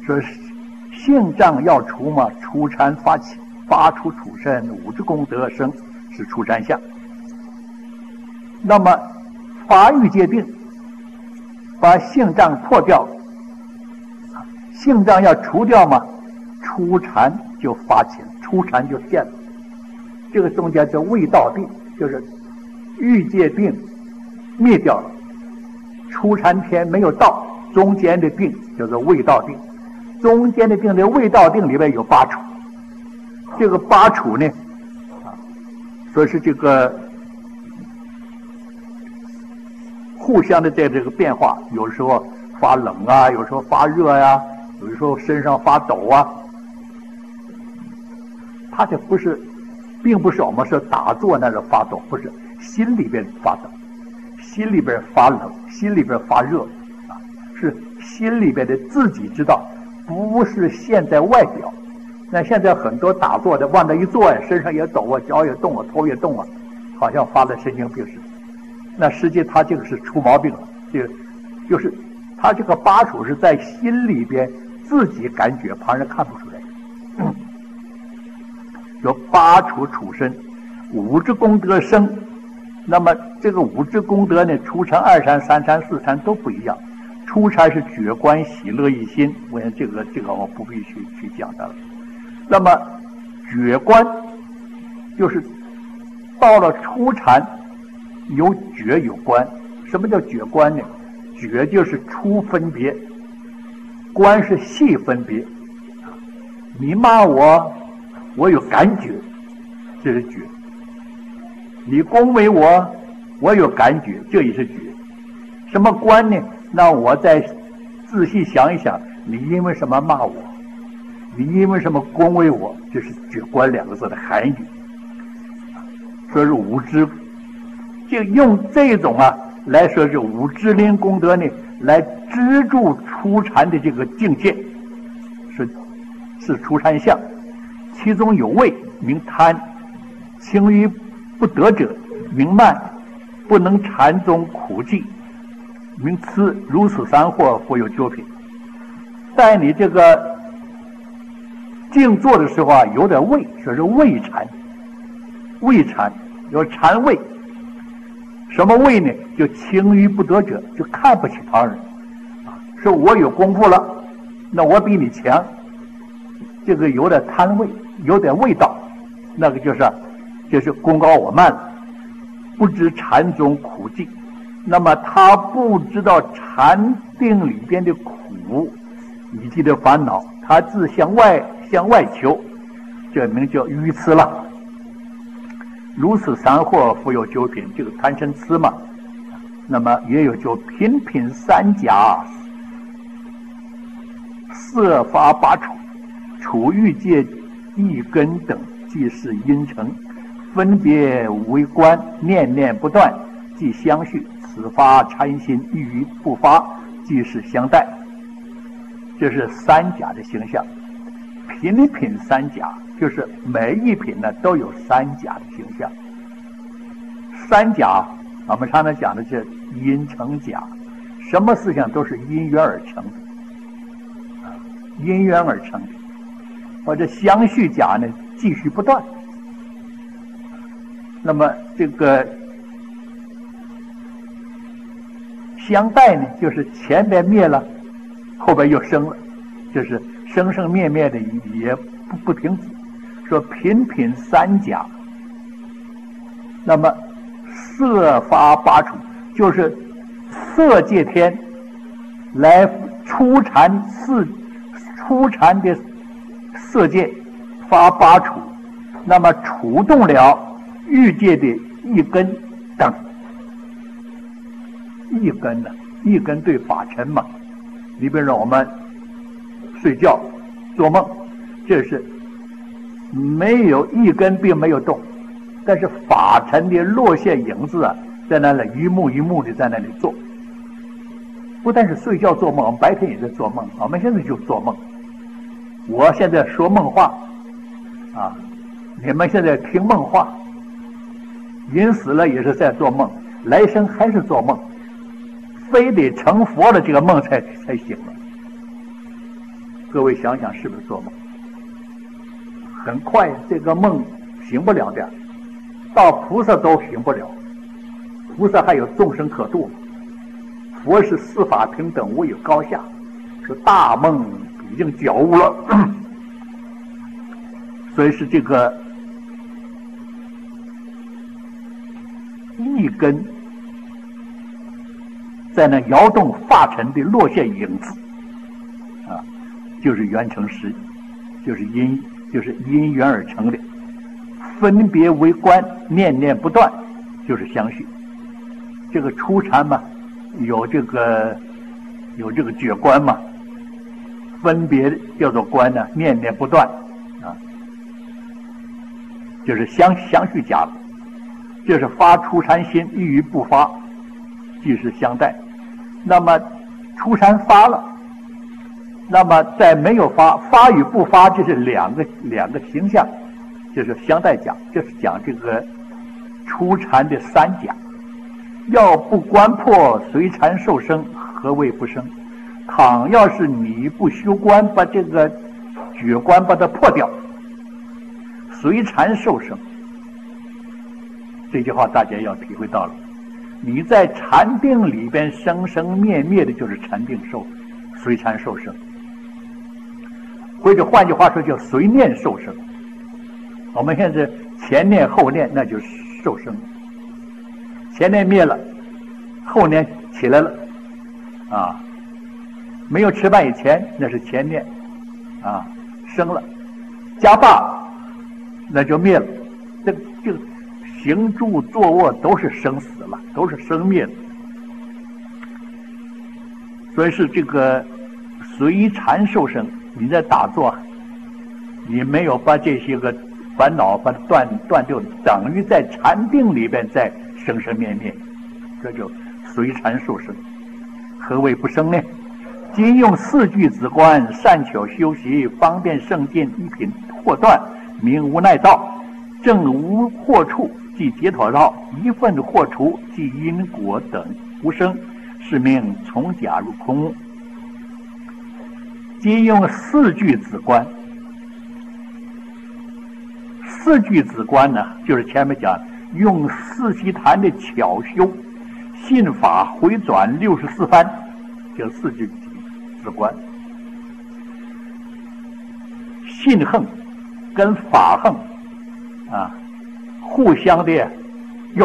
说性障要除嘛，除禅发出处身，五之功德生，是除禅相。那么发欲界定，把性障破掉，性障要除掉嘛，出禅就发起了，出禅就现了。这个中间叫未到定，就是欲界定灭掉了，出禅天没有到，中间的定叫做未到定。中间的定的未到定里面有八处，这个八处呢，说是这个互相的在这个变化，有时候发冷啊，有时候发热呀，有时候身上发抖啊。它这不是，并不是我们说打坐那种发抖，不是，心里边发抖，心里边发冷，心里边发热啊，是心里边的自己知道，不是现在外表。那现在很多打坐的往那一坐呀，身上也抖啊，脚也动啊，头也动啊，好像发了神经病似的。那实际他这个是出毛病了，这个就是他这个八处是在心里边自己感觉，旁人看不出来。有八处处身，五之功德生。那么这个五之功德呢，初禅、二禅、三禅、四禅都不一样。初禅是觉观喜乐一心，我想这个我不必去讲它了。那么觉观就是到了初禅，有觉有观。什么叫觉观呢？觉就是初分别，观是细分别。你骂我，我有感觉，这是觉；你恭维我，我有感觉，这也是觉。什么观呢？那我再仔细想一想，你因为什么骂我？你因为什么恭维我？这是觉观两个字的含义。说是无知，就用这种来说是无知灵功德呢，来资助初禅的这个境界，是初禅相。其中有畏，名贪；轻于不得者，名慢；不能禅宗苦寂，名痴。如此三惑，复有九品。在你这个静坐的时候有点畏，说是畏禅，畏禅有禅畏。什么畏呢？就轻于不得者，就看不起旁人，说我有功夫了，那我比你强，这个有点贪畏，有点味道，那个就是功高我慢了，不知禅宗苦寂。那么他不知道禅定里边的苦以及的烦恼，他自向外求，这名叫愚痴了。如此三惑，复有九品，这个贪嗔痴嘛，那么也有就品品三甲，色发八处，处欲界一根等，即是因成，分别为观，念念不断，即相续。此发禅心，欲不发，即是相待。这是三甲的形象。品品三甲，就是每一品呢都有三甲的形象。三甲我们常常讲的是因成甲，什么思想都是因缘而成的，因缘而成的。或者相续甲呢，继续不断。那么这个相待呢，就是前边灭了，后边又生了，就是生生灭灭的也不停止。说品品三甲，那么色发八处，就是色界天来初禅的色界发八处，那么触动了欲界的一根等。一根呢，一根对法尘嘛。你比如说我们睡觉做梦，这是没有一根并没有动，但是法尘的落线影子在那里一幕一幕的在那里做。不但是睡觉做梦，我们白天也在做梦，我们现在就做梦。我现在说梦话你们现在听梦话，人死了也是在做梦，来生还是做梦，非得成佛了这个梦才醒了。 各位想想是不是做梦？很快这个梦醒不了的，到菩萨都醒不了。菩萨还有众生可度，佛是四法平等，无有高下，是大梦已经觉悟了。所以是这个一根在那摇动发尘的落下影子啊，就是缘成实，就是因缘而成的，分别为观，念念不断，就是相续。这个初禅嘛，有这个觉观嘛，分别叫做观呢，念念不断啊，就是相续假的。这是发初禅心，一于不发，即是相待。那么初禅发了，那么在没有发与不发，这是两个形象，就是相待讲，这是讲这个初禅的三讲。要不观破，随禅受生，何谓不生？倘要是你不修观，把这个觉观把它破掉，随禅受生，这句话大家要体会到了。你在禅定里边生生灭灭的，就是禅定随禅受生，或者换句话说叫随念受生。我们现在前念后念，那就是受生。前念灭了，后念起来了啊，没有吃饭以前那是前念啊，生了，加罢那就灭了。这行住坐卧都是生死了，都是生灭的。所以是这个随禅受生，你在打坐，你没有把这些个烦恼把它断掉，等于在禅定里边在生生灭灭，这就随禅受生。何谓不生呢？今用四句子观，善巧修习，方便胜进，一品或断，名无奈道。正无惑处，即解脱道；一份惑除，即因果等无生，是名从假入空。今用四句子观，四句子观呢，就是前面讲用四悉檀的巧修，信法回转64番，叫四句子观。信横跟法横啊，互相的用。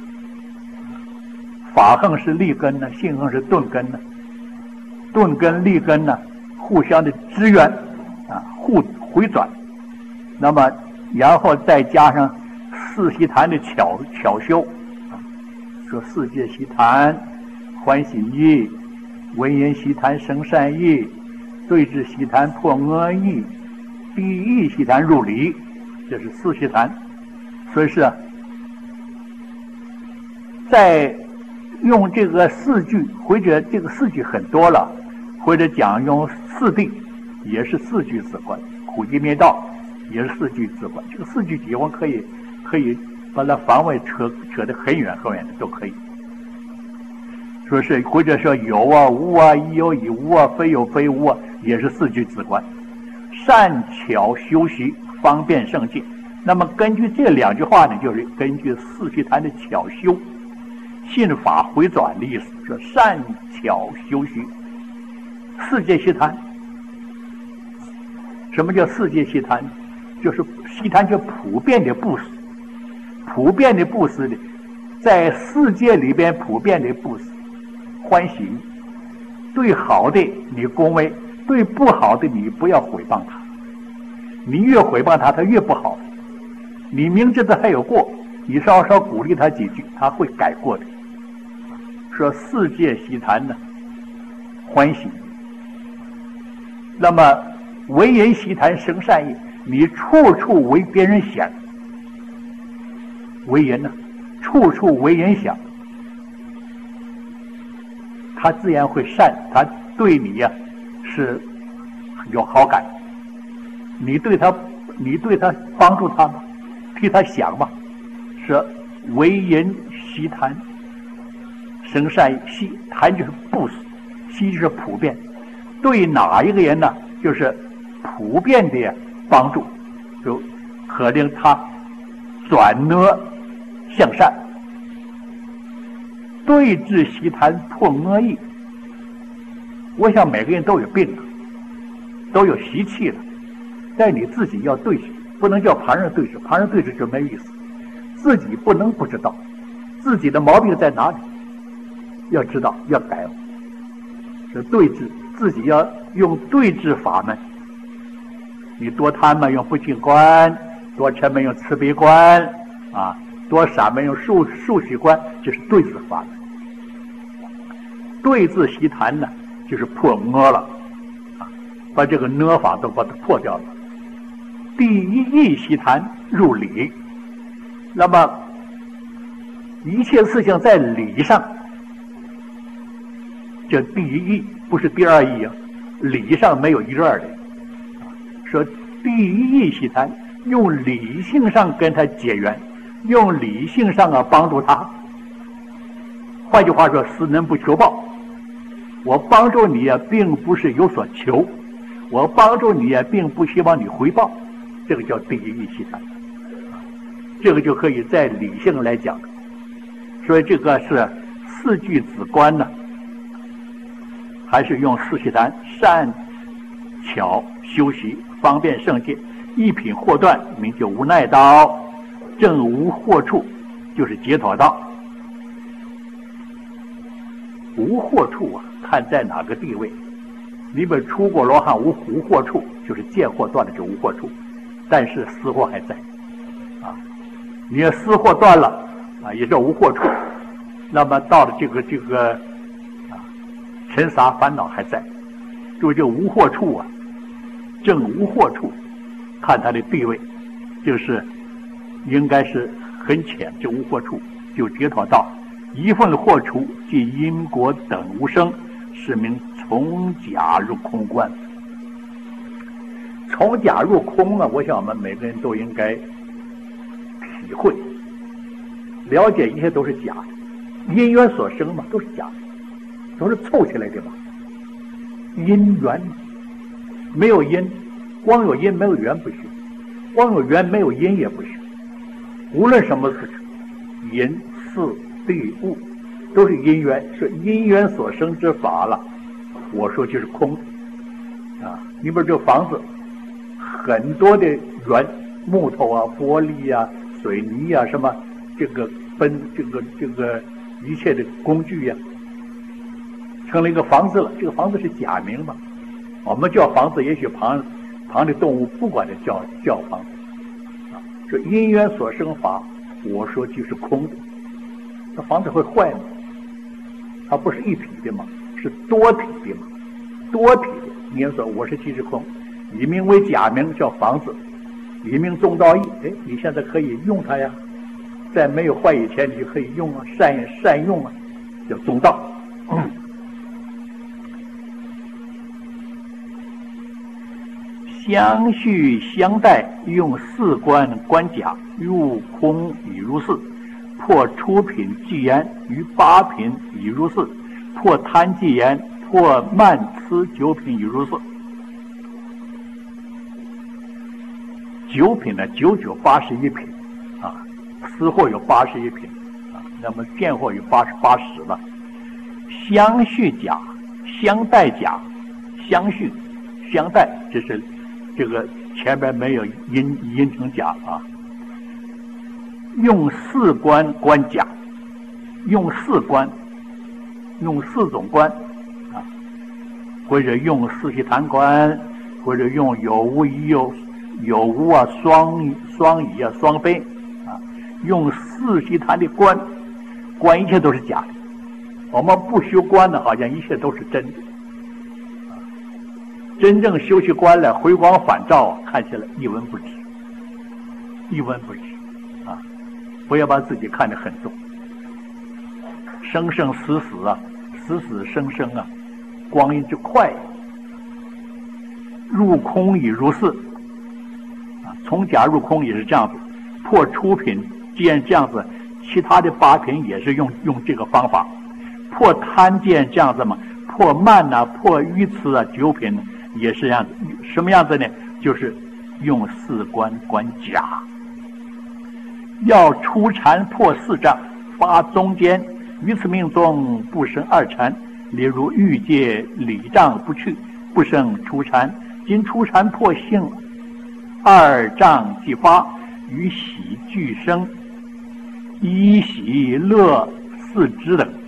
法横是立根呢，信横是顿根呢，顿根立根呢，互相的支援啊，互回转。那么然后再加上四悉檀的巧修，说四界悉檀欢喜意，闻言悉檀生善意，对治悉檀破恶意，必意悉檀入理，这是四悉檀。所以是在用这个四句，或者这个四句很多了，或者讲用四谛，也是四句子观，苦集灭道也是四句子观。这个四句子观可以把它范围扯得很远很远的都可以。说是或者说有啊无啊，一有一无啊，非有非无啊，也是四句子观。善巧修习，方便胜进。那么根据这两句话呢，就是根据四悉檀的巧修，信法回转的意思，说善巧修习。四界悉檀，什么叫四界悉檀？就是悉檀就普遍的布施，普遍的布施的，在世界里边普遍的布施，欢喜，对好的你恭维，对不好的你不要诽谤他，你越诽谤他，他越不好。你明知道他有过，你稍稍鼓励他几句，他会改过的。说四界悉檀呢，欢喜。那么为人悉檀生善意，你处处为别人想，为人呢，处处为人想，他自然会善，他对你呀是有好感。你对他帮助他吗？替他想嘛，说为人悉檀生善意，悉檀就是布施，悉就是普遍，对哪一个人呢就是普遍的帮助，就可令他转恶向善。对治习谈破恶意，我想每个人都有病了，都有习气了，但你自己要对治，不能叫旁人对治，旁人对治就没意思。自己不能不知道自己的毛病在哪里，要知道要改。是对治，自己要用对治法门。你多贪嘛用不净观，多嗔嘛用慈悲观啊，多傻嘛用数许观，这是对治法门。对治习谈呢，就是破恶了啊，把这个恶法都把它破掉了。第一义习谈入理，那么一切事情在理上，这第一义不是第二义啊，理上没有一二的。说第一义习谈，用理性上跟他结缘，用理性上帮助他。换句话说，施能不求报。我帮助你并不是有所求，我帮助你并不希望你回报，这个叫第一义习谈。这个就可以在理性来讲，所以这个是四句子观呢，还是用四习谈善巧修习，方便圣界，一品祸断，名就无奈道，正无祸处，就是解脱道。无祸处看在哪个地位。你们出过罗汉无祸处，就是见祸断了就无祸处，但是私祸还在啊。你要私祸断了也叫无祸处，那么到了这个尘沙烦恼还在，就无祸处正无祸处，看他的地位，就是应该是很浅，就无祸处，就解脱道。一份祸处，即因果等无生，是名从假入空观。从假入空我想我们每个人都应该体会了解，一切都是假的，因缘所生嘛，都是假的，都是凑起来的嘛。因缘没有因，光有因没有缘不行，光有缘没有因也不行。无论什么事情，因事地物都是因缘，是因缘所生之法了。我说就是空啊。你比如这房子，很多的缘，木头玻璃水泥什么这个一切的工具成了一个房子了。这个房子是假名嘛，我们叫房子，也许旁的动物不管它叫房子这因缘所生法，我说就是空的。这房子会坏吗？它不是一体的嘛，是多体的嘛，多体的。你说我是即是空，以名为假名叫房子，以名中道义，你现在可以用它呀，在没有坏以前你就可以用善用叫中道。相续相待，用四观观假，入空以如是，破出品即言，于八品以如是，破贪即言，破慢痴九品以如是。九品呢，9981品私货有81品那么见货有80了。相续假，相待假，相续相待，这是这个前边没有因成假用四观观假，用四观，用四种观或者用四悉檀观，或者用有无一有无双以双非用四悉檀的观一切都是假的。我们不修观的，好像一切都是真的。真正修起观来，回光返照，看起来一文不值，一文不值不要把自己看得很重，生生死死死死生生光阴之快。入空以如是从假入空也是这样子。破出品既然这样子，其他的八品也是用这个方法。破贪见这样子嘛，破慢破愚痴九品也是这样子。什么样子呢？就是用4关关甲，要出禅破4障，发中间，于此命中不生2禅。例如欲界理障不去，不生出禅。今出禅破性2障即发，于喜俱生，依喜乐4知等。